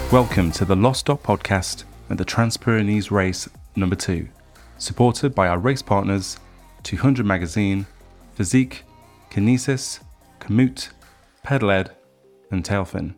Welcome to the Lost Dot podcast and the Trans-Pyrenees Race number 2, supported by our race partners 200 Magazine, Physique, Kinesis, Komoot, Pedaled and Tailfin.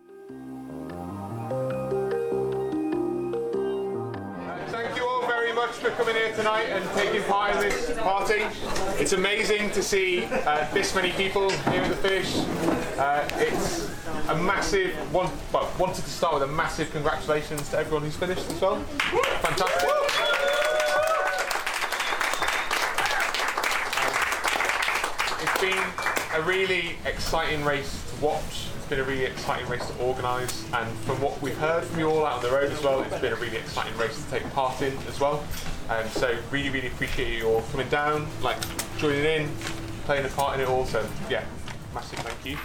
Thank you all very much for coming here tonight and taking part in this party. It's amazing to see this many people here at the finish. It's a massive wanted to start with a massive congratulations to everyone who's finished as well. Fantastic. It's been a really exciting race to watch. It's been a really exciting race to organise, and from what we've heard from you all out on the road as well, it's been a really exciting race to take part in as well. So really appreciate you all coming down, joining in, playing a part in it all. So yeah, massive thank you.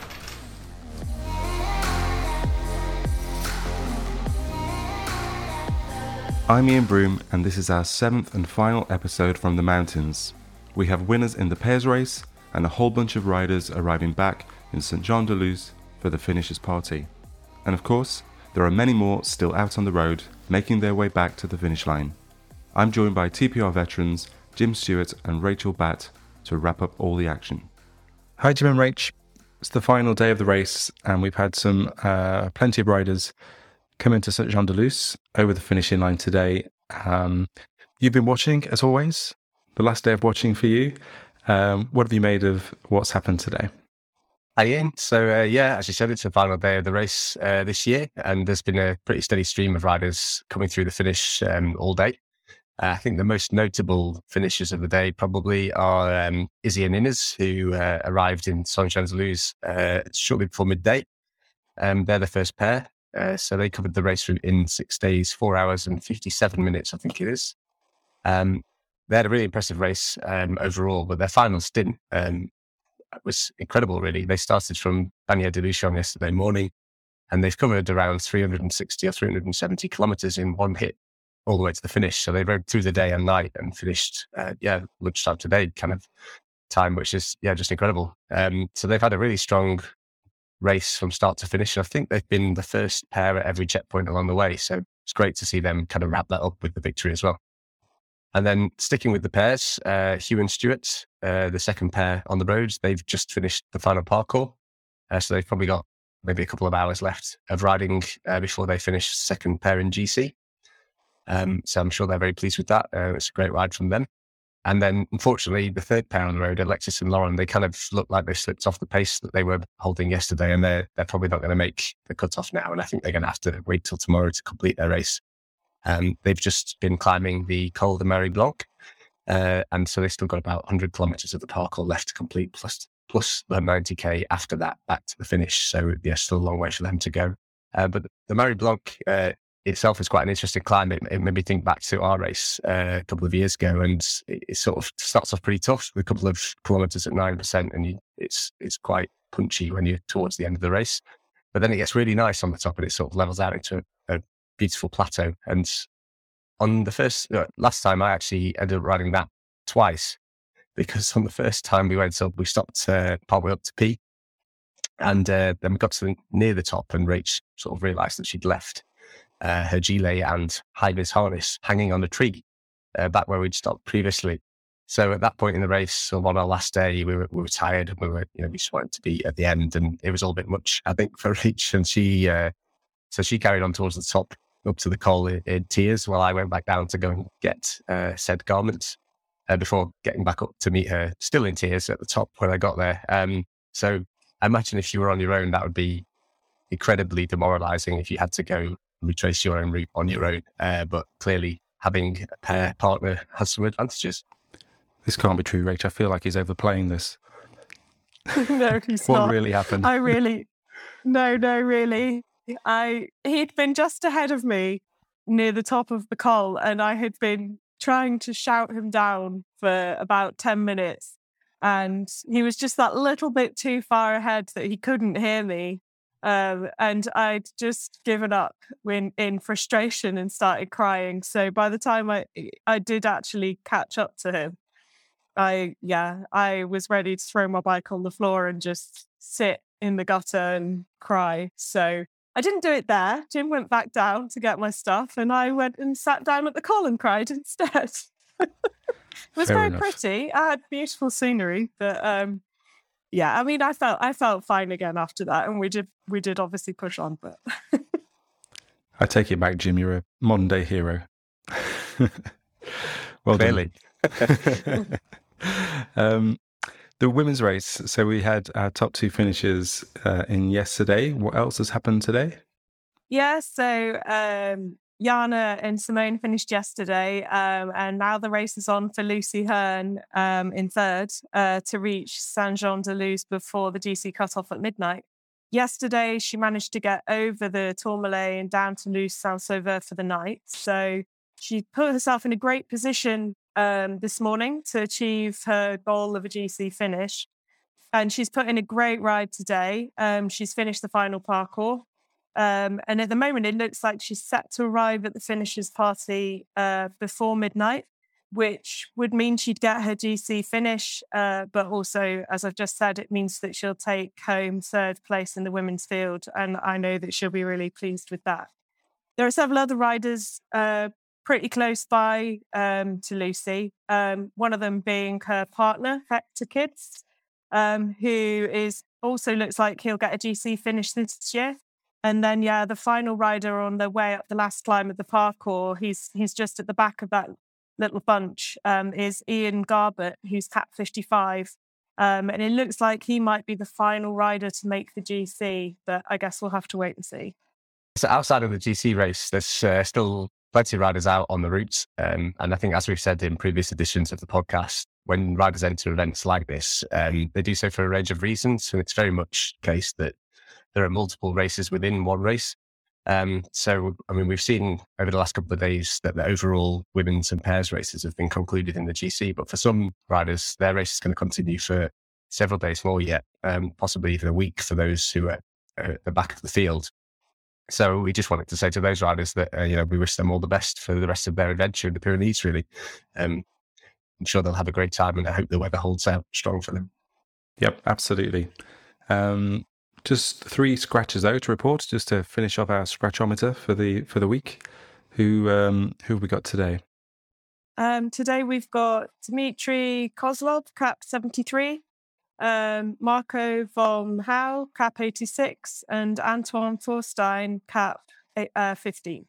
I'm Ian Broom, and this is our 7th and final episode from the mountains. We have winners in the pairs race and a whole bunch of riders arriving back in Saint-Jean-de-Luz for the finishers party. And of course, there are many more still out on the road, making their way back to the finish line. I'm joined by TPR veterans Jim Stewart and Rachel Batt to wrap up all the action. Hi Jim and Rach. It's the final day of the race, and we've had plenty of riders come into Saint-Jean-de-Luz over the finishing line today. You've been watching, as always, the last day of watching for you. What have you made of what's happened today? Hi Ian. So as you said, it's the final day of the race this year, and there's been a pretty steady stream of riders coming through the finish all day. I think the most notable finishers of the day probably are Izzy and Innes, who arrived in Saint-Jean-de-Luz shortly before midday. They're the first pair. So they covered the race route in 6 days, 4 hours and 57 minutes, I think it is. They had a really impressive race overall, but their final stint was incredible, really. They started from Bagnères-de-Luchon yesterday morning, and they've covered around 360 or 370 kilometres in one hit all the way to the finish. So they rode through the day and night and finished, lunchtime today kind of time, which is, just incredible. So they've had a really strong race from start to finish. I think they've been the first pair at every checkpoint along the way. So it's great to see them kind of wrap that up with the victory as well. And then sticking with the pairs, Hugh and Stuart, the second pair on the road, they've just finished the final parcours. So they've probably got maybe a couple of hours left of riding before they finish second pair in GC. So I'm sure they're very pleased with that. It's a great ride from them. And then, unfortunately, the third pair on the road, Alexis and Lauren, they kind of look like they slipped off the pace that they were holding yesterday, and they're probably not going to make the cut-off now. And I think they're going to have to wait till tomorrow to complete their race. They've just been climbing the Col de Marie Blanc, and so they've still got about 100 kilometres of the parcours left to complete, plus the 90k after that back to the finish. So still a long way for them to go. But the Marie Blanc itself is quite an interesting climb. It made me think back to our race a couple of years ago, and it sort of starts off pretty tough with a couple of kilometres at 9%, and it's quite punchy when you're towards the end of the race. But then it gets really nice on the top, and it sort of levels out into a beautiful plateau. And on the last time, I actually ended up riding that twice, because on the first time we went up, we stopped partway up to P, and then we got to near the top, and Rach sort of realised that she'd left her gilet and high-vis harness hanging on a tree back where we'd stopped previously. So at that point in the race, on our last day, we were tired, and we just wanted to be at the end, and it was all a bit much, I think, for Rach. And she carried on towards the top, up to the col in tears, while I went back down to go and get said garments before getting back up to meet her, still in tears at the top when I got there. So I imagine if you were on your own, that would be incredibly demoralising if you had to go retrace your own route on your own. But clearly, having a pair partner has some advantages. This can't be true, Rach. I feel like he's overplaying this. No, he's what not. What really happened? No, really. He'd been just ahead of me near the top of the col, and I had been trying to shout him down for about 10 minutes. And he was just that little bit too far ahead that he couldn't hear me. And I'd just given up in frustration and started crying. So by the time I did actually catch up to him, I was ready to throw my bike on the floor and just sit in the gutter and cry. So I didn't do it there. Jim went back down to get my stuff, and I went and sat down at the col and cried instead. It was Fair very enough. pretty. I had beautiful scenery, but yeah, I mean, I felt fine again after that, and we did obviously push on, but I take it back, Jim. You're a modern day hero. Well Clearly. done. The women's race. So we had our top 2 finishes in yesterday. What else has happened today? yeah. So Jana and Simone finished yesterday, and now the race is on for Lucy Hearn in third to reach Saint-Jean-de-Luz before the GC cutoff at midnight. Yesterday, she managed to get over the Tourmalet and down to Luz-Saint-Sauveur for the night. So she put herself in a great position this morning to achieve her goal of a GC finish. And she's put in a great ride today. She's finished the final parcours. And at the moment, it looks like she's set to arrive at the finishers party before midnight, which would mean she'd get her GC finish. But also, as I've just said, it means that she'll take home third place in the women's field. And I know that she'll be really pleased with that. There are several other riders pretty close by to Lucy, one of them being her partner, Hector Kids, who also looks like he'll get a GC finish this year. And then, the final rider on the way up the last climb of the parkour, he's just at the back of that little bunch, is Ian Garbett, who's cap 55. And it looks like he might be the final rider to make the GC, but I guess we'll have to wait and see. So outside of the GC race, there's still plenty of riders out on the routes. And I think, as we've said in previous editions of the podcast, when riders enter events like this, they do so for a range of reasons. And it's very much the case that there are multiple races within one race. So, I mean, we've seen over the last couple of days that the overall women's and pairs races have been concluded in the GC. But for some riders, their race is going to continue for several days more yet, possibly even a week for those who are at the back of the field. So we just wanted to say to those riders that, we wish them all the best for the rest of their adventure in the Pyrenees, really. I'm sure they'll have a great time, and I hope the weather holds out strong for them. Yep, absolutely. Just 3 scratches though to report, just to finish off our scratchometer for the week. Who have we got today? Today we've got Dmitry Kozlov, cap 73, Marco von Hau, cap 86, and Antoine Thorstein, cap 15.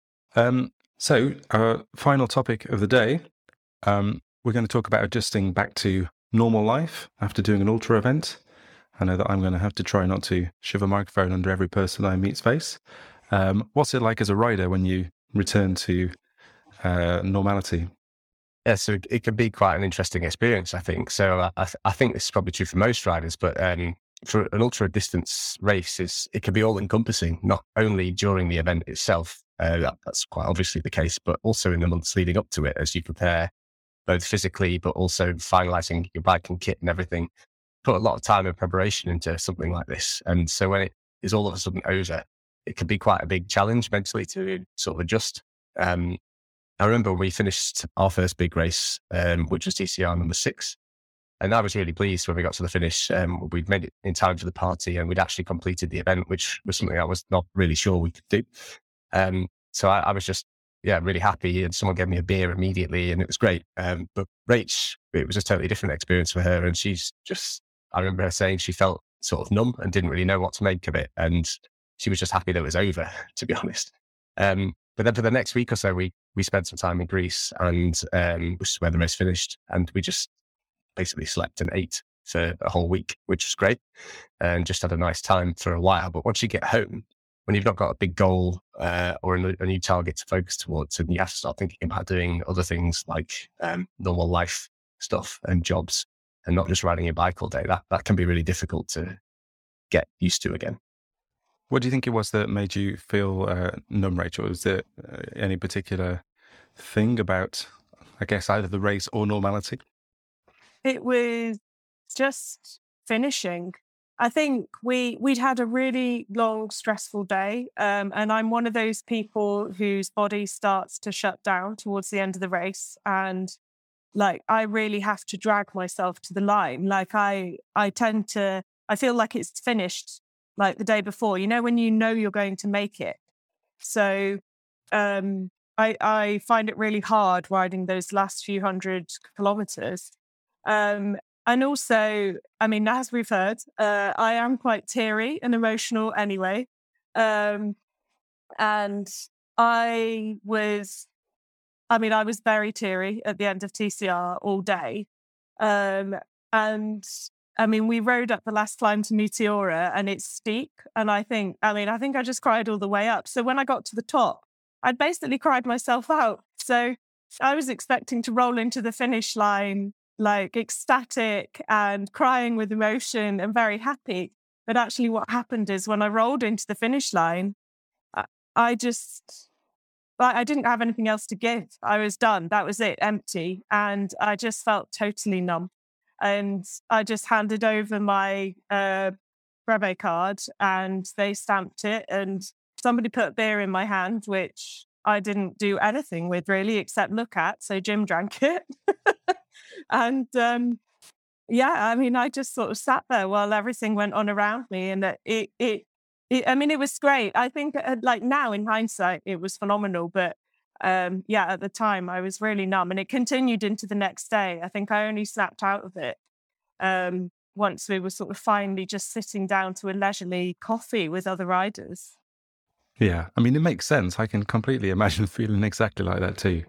So our final topic of the day, we're going to talk about adjusting back to normal life after doing an ultra event. I know that I'm going to have to try not to shove a microphone under every person I meet's face. What's it like as a rider when you return to normality? Yeah, so it can be quite an interesting experience, I think. So I think this is probably true for most riders, but for an ultra distance race, it can be all encompassing, not only during the event itself. That's quite obviously the case, but also in the months leading up to it, as you prepare both physically, but also finalizing your bike and kit and everything. Put a lot of time and preparation into something like this. And so when it is all of a sudden over, it can be quite a big challenge mentally to sort of adjust. I remember when we finished our first big race, which was DCR number 6. And I was really pleased when we got to the finish. We'd made it in time for the party, and we'd actually completed the event, which was something I was not really sure we could do. So I was just, really happy. And someone gave me a beer immediately, and it was great. But Rach, it was a totally different experience for her. And she's just, I remember her saying she felt sort of numb and didn't really know what to make of it. And she was just happy that it was over, to be honest. But then for the next week or so, we spent some time in Greece, and which is where the race finished. And we just basically slept and ate for a whole week, which was great, and just had a nice time for a while. But once you get home, when you've not got a big goal or a new target to focus towards, and you have to start thinking about doing other things like normal life stuff and jobs, and not just riding your bike all day, that can be really difficult to get used to again. What do you think it was that made you feel numb, Rachel? Was there any particular thing about, I guess, either the race or normality? It was just finishing. I think we'd had a really long, stressful day. And I'm one of those people whose body starts to shut down towards the end of the race. And I really have to drag myself to the line. I feel like it's finished like the day before, when you know you're going to make it. So I find it really hard riding those last few 100 kilometers. And also, I mean, as we've heard, I am quite teary and emotional anyway. And I was very teary at the end of TCR all day. And I mean, we rode up the last climb to Meteora and it's steep. And I think I just cried all the way up. So when I got to the top, I'd basically cried myself out. So I was expecting to roll into the finish line, like ecstatic and crying with emotion and very happy. But actually what happened is when I rolled into the finish line, I didn't have anything else to give. I was done. That was it, empty. And I just felt totally numb. And I just handed over my brevet card and they stamped it. And somebody put beer in my hand, which I didn't do anything with really except look at. So Jim drank it. And I just sort of sat there while everything went on around me. And it was great. I think like now in hindsight, it was phenomenal. But at the time I was really numb and it continued into the next day. I think I only snapped out of it once we were sort of finally just sitting down to a leisurely coffee with other riders. Yeah, I mean, it makes sense. I can completely imagine feeling exactly like that too.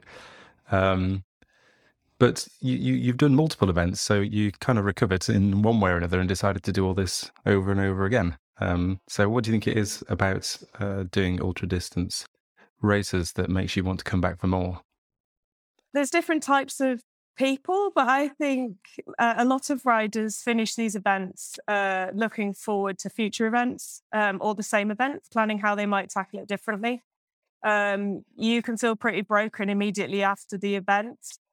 But you've done multiple events, so you kind of recovered in one way or another and decided to do all this over and over again. So what do you think it is about doing ultra distance races that makes you want to come back for more? There's different types of people, but I think a lot of riders finish these events looking forward to future events or the same events, planning how they might tackle it differently. You can feel pretty broken immediately after the event,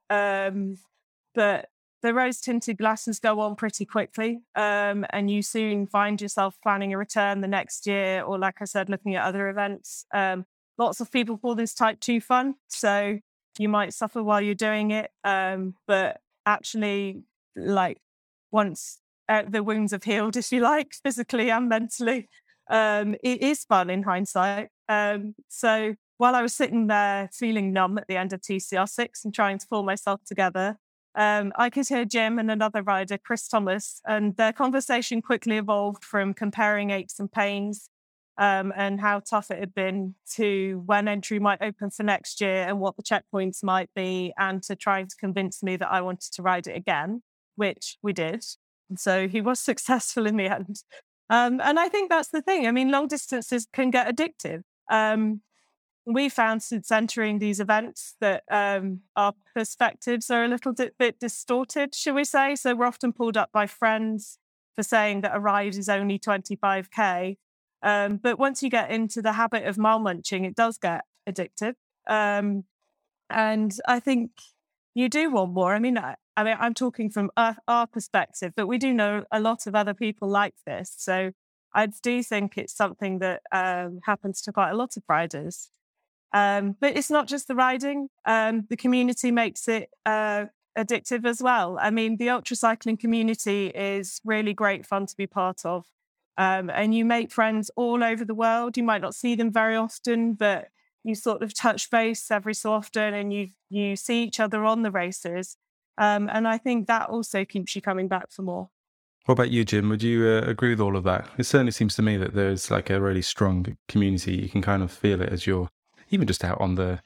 but the rose-tinted glasses go on pretty quickly, and you soon find yourself planning a return the next year, or like I said, looking at other events. Lots of people call this type 2 fun, so you might suffer while you're doing it, but actually, like, once the wounds have healed, if you like, physically and mentally, it is fun in hindsight. So while I was sitting there feeling numb at the end of TCR6 and trying to pull myself together, I could hear Jim and another rider, Chris Thomas, and their conversation quickly evolved from comparing aches and pains and how tough it had been to when entry might open for next year and what the checkpoints might be, and to trying to convince me that I wanted to ride it again, which we did. And so he was successful in the end. And I think that's the thing. I mean, long distances can get addictive. We found since entering these events that our perspectives are a little bit distorted, shall we say. So we're often pulled up by friends for saying that a ride is only 25k. But once you get into the habit of mile munching, it does get addictive. And I think you do want more. I mean, I'm talking from our perspective, but we do know a lot of other people like this. So I do think it's something that happens to quite a lot of riders. But it's not just the riding. The community makes it addictive as well. I mean, the ultra cycling community is really great fun to be part of. And you make friends all over the world. You might not see them very often, but you sort of touch base every so often and you see each other on the races. And I think that also keeps you coming back for more. What about you, Jim? Would you agree with all of that? It certainly seems to me that there's like a really strong community. You can kind of feel it as you're even just out on the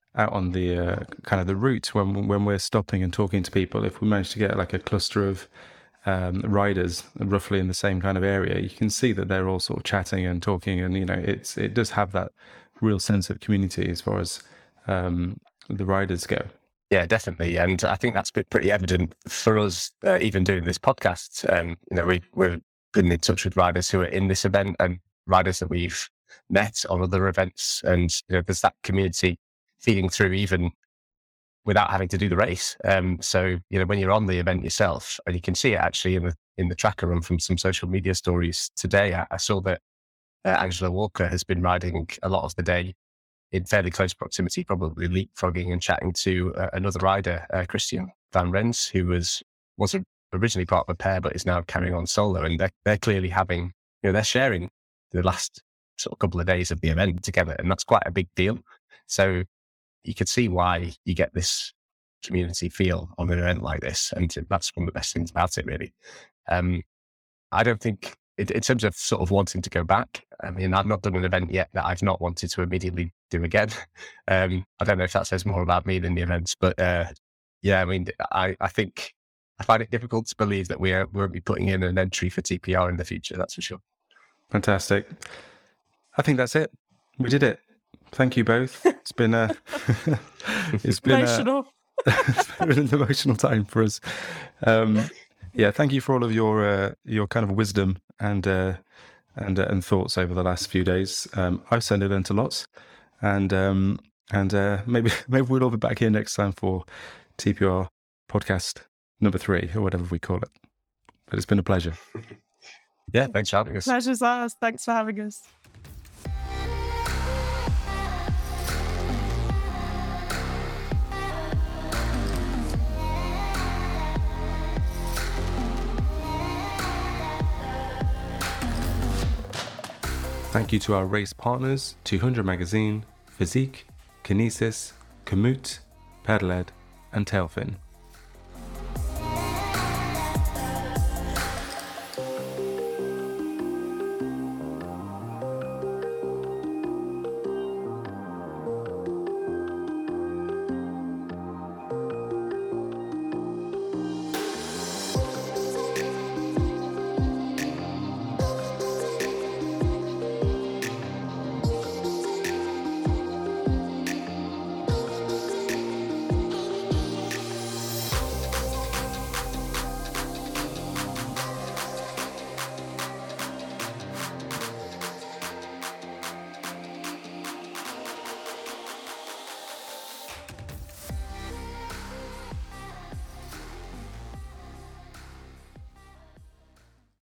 kind of the route when we're stopping and talking to people. If we manage to get like a cluster of riders roughly in the same kind of area, you can see that they're all sort of chatting and talking, and it does have that real sense of community as far as the riders go. Yeah, definitely, and I think that's been pretty evident for us even doing this podcast. We've been in touch with riders who are in this event and riders that we've met on other events, and there's that community feeding through even without having to do the race. So when you're on the event yourself, and you can see it actually in the tracker run from some social media stories today. I saw that Angela Walker has been riding a lot of the day in fairly close proximity, probably leapfrogging and chatting to another rider, Christian Van Rens, who was originally part of a pair but is now carrying on solo, and they're clearly having they're sharing the last sort of couple of days of the event together, and that's quite a big deal. So you could see why you get this community feel on an event like this, and that's one of the best things about it, really. I don't think, in terms of sort of wanting to go back, I mean, I've not done an event yet that I've not wanted to immediately do again. I don't know if that says more about me than the events, but yeah, I mean, I think I find it difficult to believe that we won't be putting in an entry for TPR in the future, that's for sure. Fantastic. I think that's it. We did it. Thank you both. It's been Emotional. it's been an emotional time for us. Yeah, thank you for all of your kind of wisdom and thoughts over the last few days. I've certainly learned a lot, and maybe we'll all be back here next time for TPR podcast number 3 or whatever we call it. But it's been a pleasure. Yeah, thanks for having us. Pleasure's ours. Thanks for having us. Thank you to our race partners, 200 Magazine, Physique, Kinesis, Komoot, Pedaled, and Tailfin.